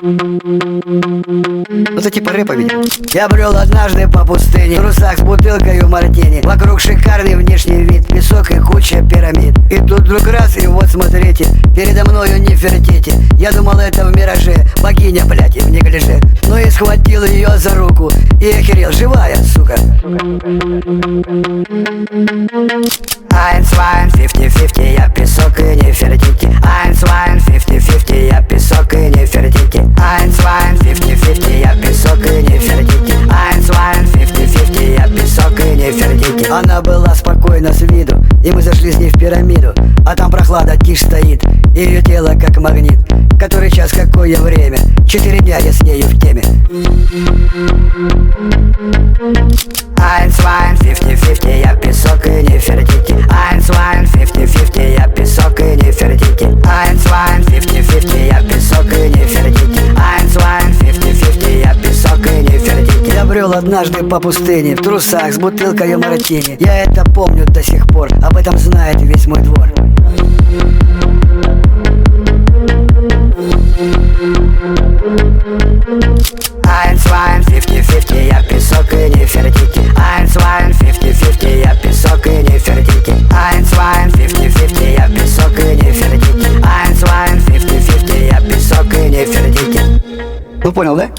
Ну это типа рэпа, видимо. Я брел однажды по пустыне, в трусах с бутылкой мартини. Вокруг шикарный внешний вид, песок и куча пирамид. И тут вдруг раз, и вот смотрите, передо мною Нефертити. Я думал, это в мираже богиня, блядь, и в неглиже. Ну и схватил ее за руку и охерел, живая, сука. 1, 2, 50-50, я песок и Нефертити. 1, 2, 50-50, я песок и Нефертити. 1, 2, 50-50, я песок и Нефертити. 1, 2, 50-50, я песок и Нефертити. Она была спокойна с виду, и мы зашли с ней в пирамиду. А там прохлада, тишь стоит, и ее тело как магнит. Который час, какое время, 4 дня я с нею в теме. 1, 2, 50-50, я песок и Нефертити. 1, 2, 50-50, я песок и Нефертити. 1, 2, 50-50, я песок и Нефертити. 1, 2, 50-50, я песок и Нефертити. Я брел однажды по пустыне, в трусах с бутылкой мартини. Я это помню до сих пор, об этом знает весь мой двор. Я песок и Нефертити. 1, 2, 50-50, я песок и Нефертити. 1, 2, 50-50, я песок и Нефертити. 1, 2, 50-50, я песок и Нефертити. Ну понял, да?